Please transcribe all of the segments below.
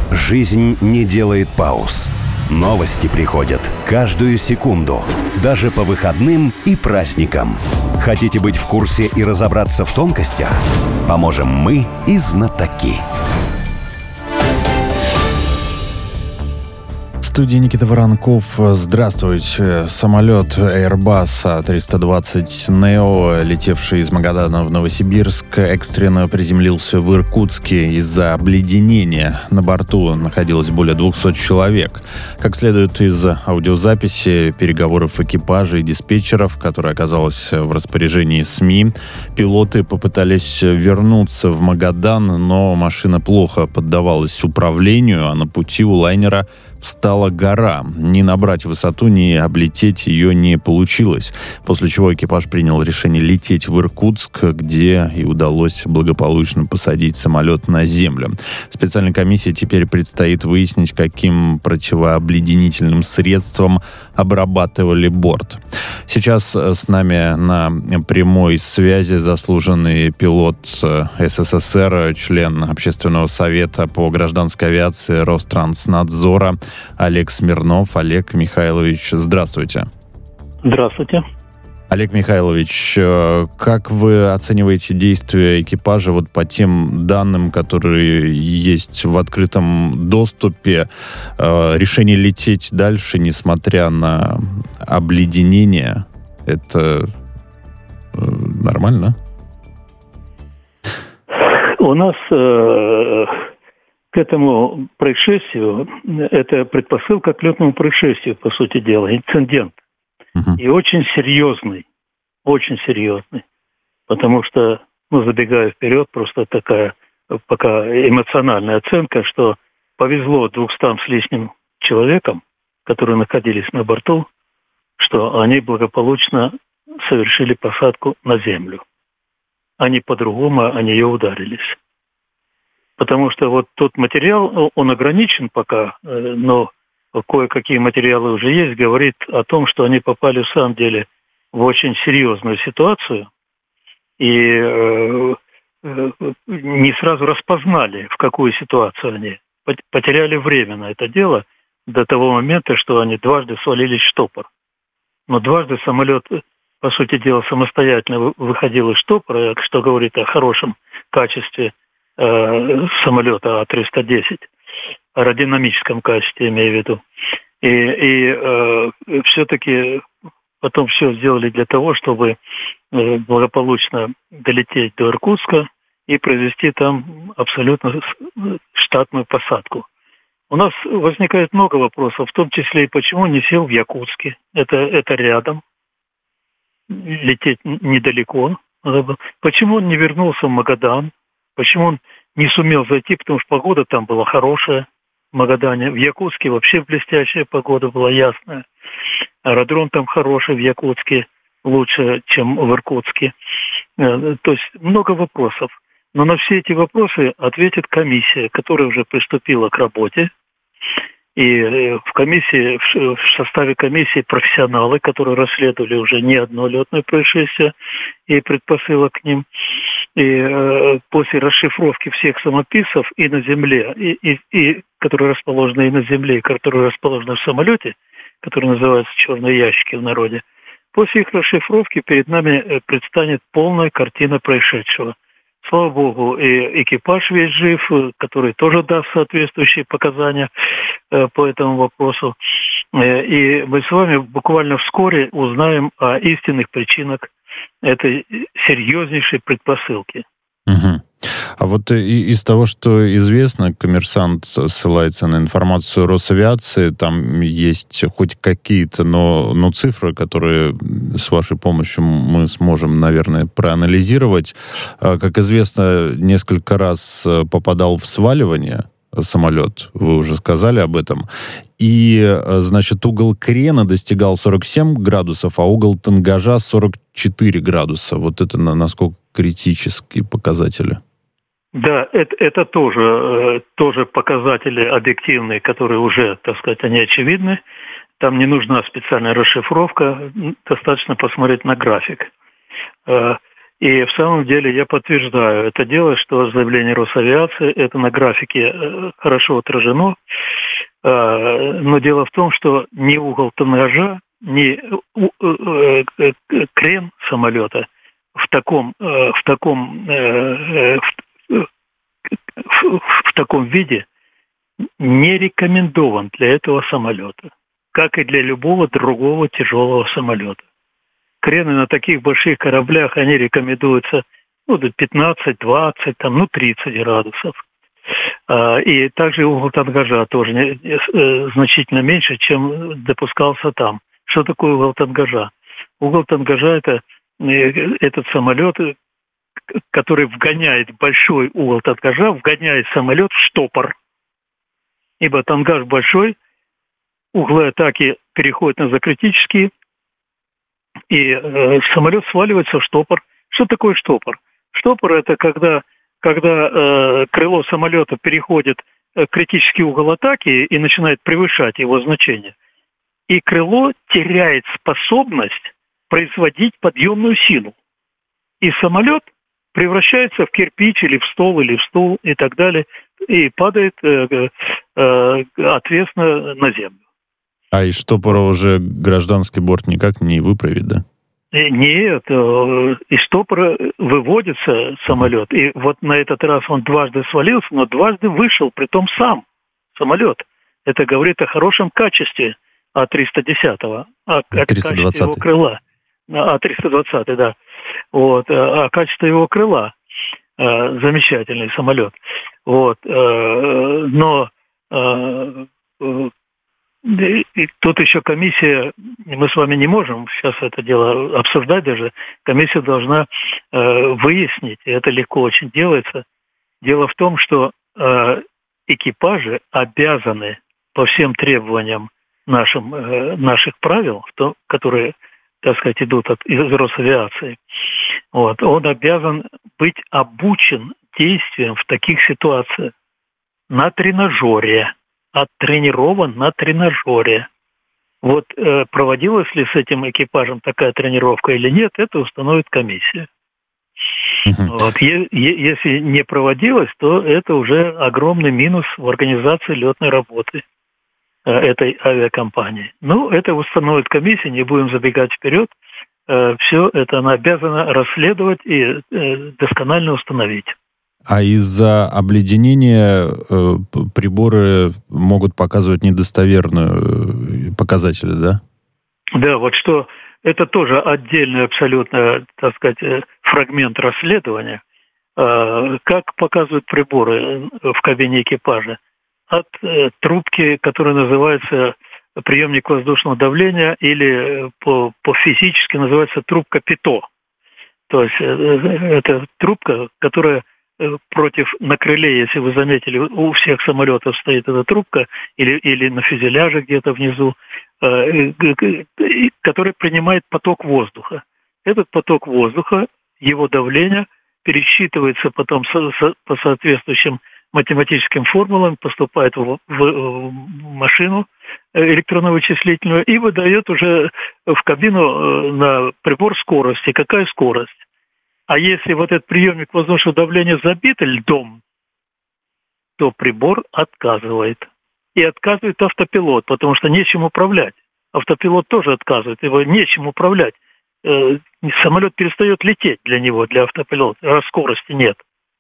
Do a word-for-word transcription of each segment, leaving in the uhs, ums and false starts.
Жизнь не делает пауз. Новости приходят каждую секунду, даже по выходным и праздникам. Хотите быть в курсе и разобраться в тонкостях? Поможем мы и знатоки. В студии Никита Воронков. Здравствуйте. Самолет Airbus эй триста двадцать нео, летевший из Магадана в Новосибирск, экстренно приземлился в Иркутске из-за обледенения. На борту находилось более двухсот человек. Как следует из аудиозаписи переговоров экипажа и диспетчеров, которая оказалась в распоряжении СМИ, пилоты попытались вернуться в Магадан, но машина плохо поддавалась управлению, а на пути у лайнера встала гора. Ни набрать высоту, ни облететь ее не получилось. После чего экипаж принял решение лететь в Иркутск, где и удалось благополучно посадить самолет на землю. Специальной комиссии теперь предстоит выяснить, каким противообледенительным средством обрабатывали борт. Сейчас с нами на прямой связи заслуженный пилот СССР, член Общественного совета по гражданской авиации Ространснадзора Олег Смирнов. Олег Михайлович, здравствуйте. Здравствуйте. Олег Михайлович, как вы оцениваете действия экипажа вот по тем данным, которые есть в открытом доступе? Решение лететь дальше, несмотря на обледенение, это нормально? У нас э, к этому происшествию, это предпосылка к летному происшествию, по сути дела, инцидент. Uh-huh. И очень серьезный, очень серьезный. Потому что, ну, забегая вперед, просто такая пока эмоциональная оценка, что повезло двухстам с лишним человекам, которые находились на борту, что они благополучно совершили посадку на землю. Они по-другому о нее ударились. Потому что вот тот материал, он ограничен пока, но кое-какие материалы уже есть, говорит о том, что они попали в самом деле в очень серьезную ситуацию и э, э, не сразу распознали, в какую ситуацию они. Потеряли время на это дело до того момента, что они дважды свалились в штопор. Но дважды самолет, по сути дела, самостоятельно выходил из штопора, что говорит о хорошем качестве э, самолета А триста десять. Аэродинамическом качестве, имею в виду. И, и э, все-таки потом все сделали для того, чтобы э, благополучно долететь до Иркутска и произвести там абсолютно штатную посадку. У нас возникает много вопросов, в том числе и почему не сел в Якутске. Это, это рядом. Лететь недалеко. Почему он не вернулся в Магадан? Почему он не сумел зайти, потому что погода там была хорошая. В Магадане. В Якутске вообще блестящая погода была, ясная. Аэродром там хороший в Якутске, лучше, чем в Иркутске. То есть много вопросов. Но на все эти вопросы ответит комиссия, которая уже приступила к работе. И в комиссии, в составе комиссии профессионалы, которые расследовали уже не одно летное происшествие и предпосылок к ним. И э, после расшифровки всех самописов и на земле, и, и, и которые расположены и на земле, и которые расположены в самолете, которые называются черные ящики в народе, после их расшифровки перед нами предстанет полная картина происшедшего. Слава Богу, и экипаж весь жив, который тоже даст соответствующие показания э, по этому вопросу. Э, и мы с вами буквально вскоре узнаем о истинных причинах этой серьезнейшей предпосылки. Угу. А вот и, из того, что известно, «Коммерсант» ссылается на информацию Росавиации, там есть хоть какие-то, но, но цифры, которые с вашей помощью мы сможем, наверное, проанализировать. Как известно, несколько раз попадал в сваливание самолет, вы уже сказали об этом, и, значит, угол крена достигал сорок семь градусов, а угол тангажа сорок четыре градуса. Вот это на, насколько критические показатели? Да, это, это тоже, тоже показатели объективные, которые уже, так сказать, они очевидны. Там не нужна специальная расшифровка, достаточно посмотреть на график. И в самом деле я подтверждаю это дело, что заявление Росавиации, это на графике хорошо отражено. Но дело в том, что ни угол тангажа, ни крен самолета в таком, в таком, в, в таком виде не рекомендован для этого самолета, как и для любого другого тяжелого самолета. Крены на таких больших кораблях, они рекомендуются ну, до пятнадцать, двадцать, там, ну, тридцать градусов. И также угол тангажа тоже не, значительно меньше, чем допускался там. Что такое угол тангажа? Угол тангажа – это этот самолет, который вгоняет большой угол тангажа, вгоняет самолет в штопор. Ибо тангаж большой, углы атаки переходят на закритические, и э, самолет сваливается в штопор. Что такое штопор? Штопор – это когда, когда э, крыло самолета переходит э, критический угол атаки и начинает превышать его значение. И крыло теряет способность производить подъемную силу. И самолет превращается в кирпич или в стол, или в стул и так далее, и падает э, э, ответственно на землю. А из штопора уже гражданский борт никак не выправит, да? Нет, из штопора выводится самолет. И вот на этот раз он дважды свалился, но дважды вышел, притом сам самолет. Это говорит о хорошем качестве А триста десятого, о, о качестве его крыла. А триста двадцатый, да. Вот, о качестве его крыла. Замечательный самолет. Вот. Но и тут еще комиссия, мы с вами не можем сейчас это дело обсуждать даже, комиссия должна э, выяснить, и это легко очень делается. Дело в том, что э, экипажи обязаны по всем требованиям нашим, э, наших правил, то, которые, так сказать, идут от, из Росавиации, вот, он обязан быть обучен действиям в таких ситуациях на тренажере. Оттренирован на тренажере. Вот э, проводилась ли с этим экипажем такая тренировка или нет, это установит комиссия. Uh-huh. Вот. Е- е- если не проводилась, то это уже огромный минус в организации летной работы э, этой авиакомпании. Ну, это установит комиссия, не будем забегать вперед. Э, все это она обязана расследовать и э, досконально установить. А из-за обледенения э, приборы могут показывать недостоверные показатели, да? Да, вот что это тоже отдельный абсолютно, так сказать, фрагмент расследования. Э, как показывают приборы в кабине экипажа? От э, трубки, которая называется приемник воздушного давления, или по, по физически называется трубка ПИТО. То есть э, это трубка, которая против на крыле, если вы заметили, у всех самолетов стоит эта трубка, или, или на фюзеляже где-то внизу, э, который принимает поток воздуха. Этот поток воздуха, его давление пересчитывается потом со, со, по соответствующим математическим формулам, поступает в, в, в машину электронно-вычислительную и выдает уже в кабину на прибор скорости. Какая скорость? А если вот этот приемник воздушного давления забит льдом, то прибор отказывает. И отказывает автопилот, потому что нечем управлять. Автопилот тоже отказывает, его нечем управлять. Э, самолет перестает лететь для него, для автопилота, раз скорости нет.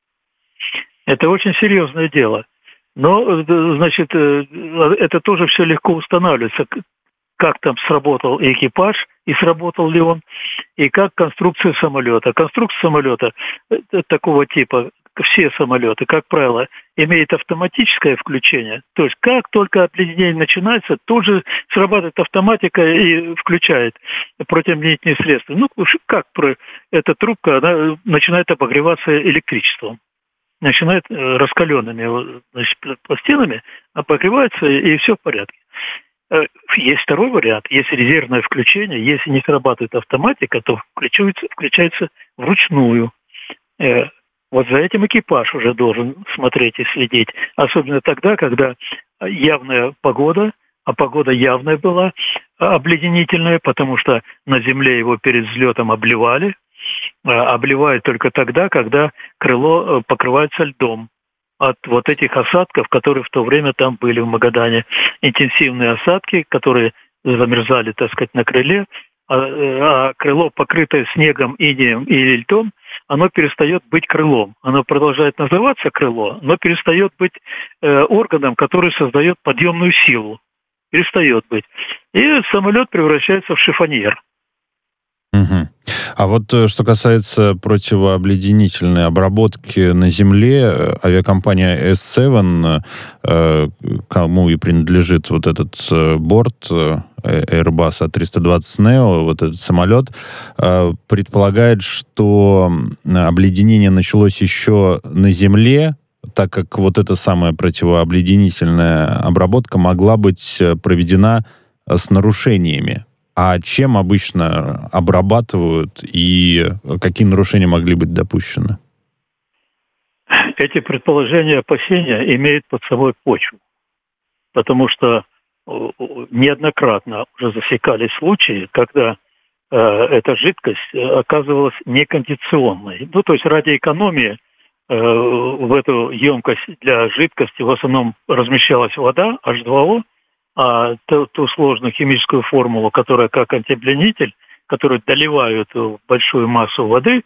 Это очень серьезное дело. Но, значит, это тоже все легко устанавливается. Как там сработал экипаж, и сработал ли он, и как конструкция самолета. Конструкция самолета такого типа, все самолеты, как правило, имеют автоматическое включение. То есть как только обледенение начинается, тут же срабатывает автоматика и включает противобледенительные средства. Ну, как эта трубка, она начинает обогреваться электричеством. Начинает раскаленными, значит, пластинами, обогревается, и все в порядке. Есть второй вариант. Есть резервное включение. Если не срабатывает автоматика, то включается, включается вручную. Вот за этим экипаж уже должен смотреть и следить. Особенно тогда, когда явная погода, а погода явная была, обледенительная, потому что на земле его перед взлетом обливали. обливают только тогда, когда крыло покрывается льдом от вот этих осадков, которые в то время там были в Магадане. Интенсивные осадки, которые замерзали, так сказать, на крыле, а, а крыло, покрытое снегом, инеем или льдом, оно перестает быть крылом. Оно продолжает называться крыло, но перестает быть э, органом, который создает подъемную силу. Перестает быть. И самолет превращается в шифоньер. Угу. А вот что касается противообледенительной обработки на земле, авиакомпания эс семь, кому и принадлежит вот этот борт Airbus эй триста двадцать нео, вот этот самолет, предполагает, что обледенение началось еще на земле, так как вот эта самая противообледенительная обработка могла быть проведена с нарушениями. А чем обычно обрабатывают и какие нарушения могли быть допущены? Эти предположения, опасения имеют под собой почву, потому что неоднократно уже засекались случаи, когда э, эта жидкость оказывалась некондиционной. Ну, то есть ради экономии э, в эту емкость для жидкости в основном размещалась вода, эйч два о, а ту, ту сложную химическую формулу, которая как антибледенитель, которую доливают в большую массу воды,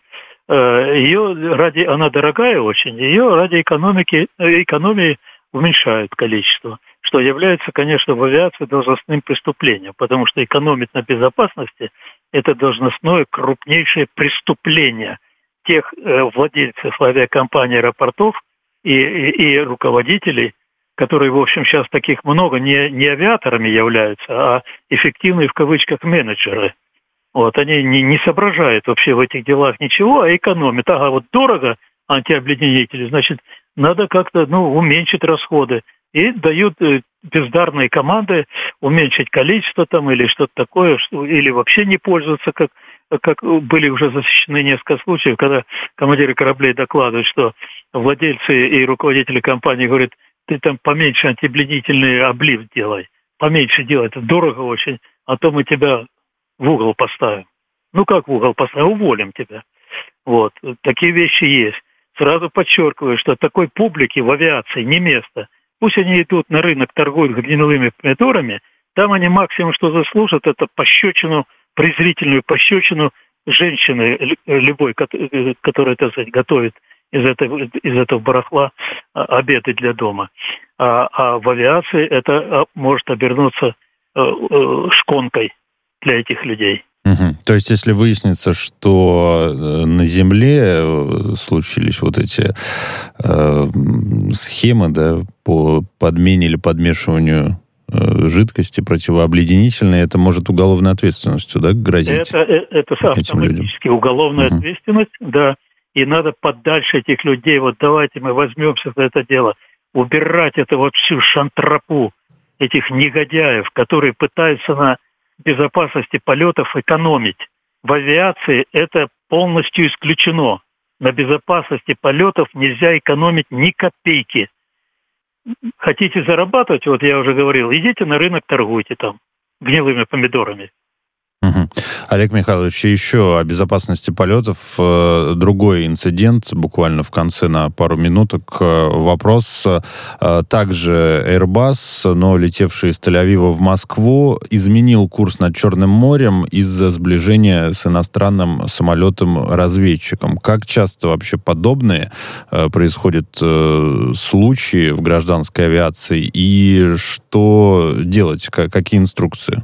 ее ради, она дорогая очень, ее ради экономики, экономии уменьшают количество, что является, конечно, в авиации должностным преступлением, потому что экономить на безопасности – это должностное крупнейшее преступление тех владельцев авиакомпаний, аэропортов и, и, и руководителей, которые, в общем, сейчас таких много, не, не авиаторами являются, а эффективные, в кавычках, менеджеры. Вот, они не, не соображают вообще в этих делах ничего, а экономят. Ага, вот дорого антиобледенители, значит, надо как-то, ну, уменьшить расходы. И дают э, бездарные команды уменьшить количество там или что-то такое, что, или вообще не пользоваться, как, как были уже засечены несколько случаев, когда командиры кораблей докладывают, что владельцы и руководители компании говорят, ты там поменьше антибледенительный облив делай, поменьше делай, это дорого очень, а то мы тебя в угол поставим. Ну как в угол поставим? Уволим тебя. Вот. Такие вещи есть. Сразу подчеркиваю, что такой публике в авиации не место. Пусть они идут на рынок, торгуют гнилыми помидорами, там они максимум, что заслужат, это пощечину, презрительную пощечину женщины любой, которая, так сказать, готовит из этого, из этого барахла обеды для дома. А, а в авиации это может обернуться шконкой для этих людей. Угу. То есть, если выяснится, что на Земле случились вот эти э, схемы, да, по подмене или подмешиванию э, жидкости противообледенительной, это может уголовной ответственностью, да, грозить? Это, это, это автоматически уголовная угу. ответственность, да. И надо подальше этих людей, вот давайте мы возьмемся за это дело, убирать это вот всю шантропу этих негодяев, которые пытаются на безопасности полетов экономить. В авиации это полностью исключено. На безопасности полетов нельзя экономить ни копейки. Хотите зарабатывать, вот я уже говорил, идите на рынок, торгуйте там гнилыми помидорами. Угу. Олег Михайлович, еще о безопасности полетов. Другой инцидент, буквально в конце на пару минуток. Вопрос. Также Airbus, но летевший из Тель-Авива в Москву, изменил курс над Черным морем из-за сближения с иностранным самолетом-разведчиком. Как часто вообще подобные происходят случаи в гражданской авиации? И что делать? Какие инструкции?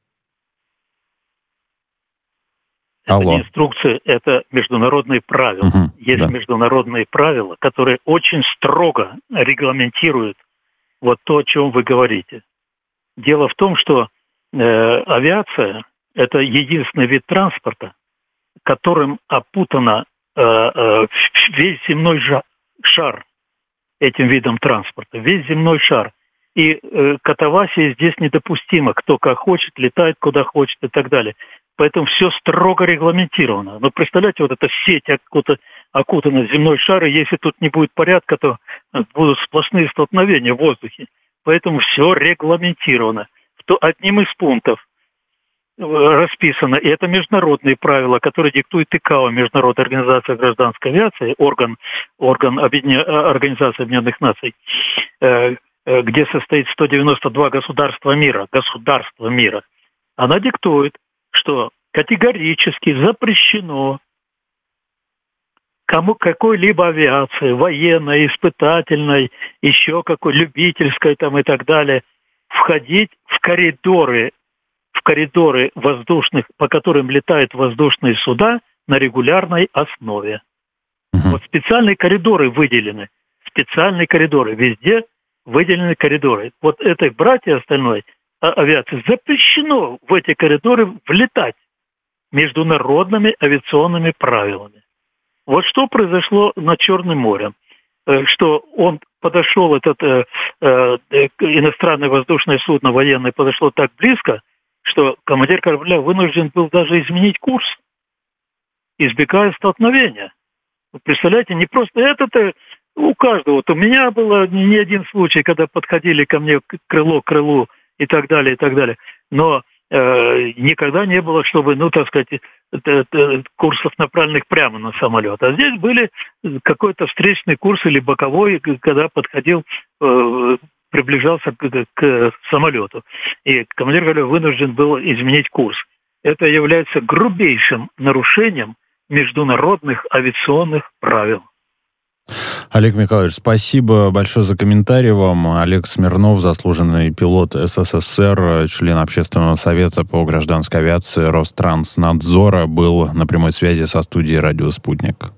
Это Алло. не инструкции, это международные правила. Угу, Есть да. международные правила, которые очень строго регламентируют вот то, о чем вы говорите. Дело в том, что э, авиация – это единственный вид транспорта, которым опутана э, э, весь земной шар этим видом транспорта, весь земной шар. И э, катавасия здесь недопустима. Кто как хочет, летает куда хочет и так далее. Поэтому все строго регламентировано. Но представляете, вот эта сеть окутана, окутана земной шар, и если тут не будет порядка, то будут сплошные столкновения в воздухе. Поэтому все регламентировано. Одним из пунктов расписано, и это международные правила, которые диктует ИКАО, Международная организация гражданской авиации, орган, орган объединя... Организации Объединенных Наций, где состоит сто девяносто два государства мира, государства мира, она диктует, что категорически запрещено кому какой-либо авиации, военной, испытательной, еще какой, любительской там и так далее, входить в коридоры, в коридоры воздушных, по которым летают воздушные суда на регулярной основе. Uh-huh. Вот специальные коридоры выделены, специальные коридоры, везде выделены коридоры. Вот этой братья остальной авиации запрещено в эти коридоры влетать международными авиационными правилами. Вот что произошло над Черным морем. Что он подошел, этот э, э, иностранное воздушное судно военное подошло так близко, что командир корабля вынужден был даже изменить курс, избегая столкновения. Вы представляете, не просто это-то у каждого. Вот у меня было не один случай, когда подходили ко мне крыло к крылу и так далее, и так далее. Но э, никогда не было, чтобы, ну, так сказать, курсов, направленных прямо на самолет. А здесь были какой-то встречный курс или боковой, когда подходил, э, приближался к, к самолету. И командир корабля вынужден был изменить курс. Это является грубейшим нарушением международных авиационных правил. Олег Михайлович, спасибо большое за комментарий вам. Олег Смирнов, заслуженный пилот СССР, член Общественного совета по гражданской авиации Ространснадзора, был на прямой связи со студией «Радио Спутник».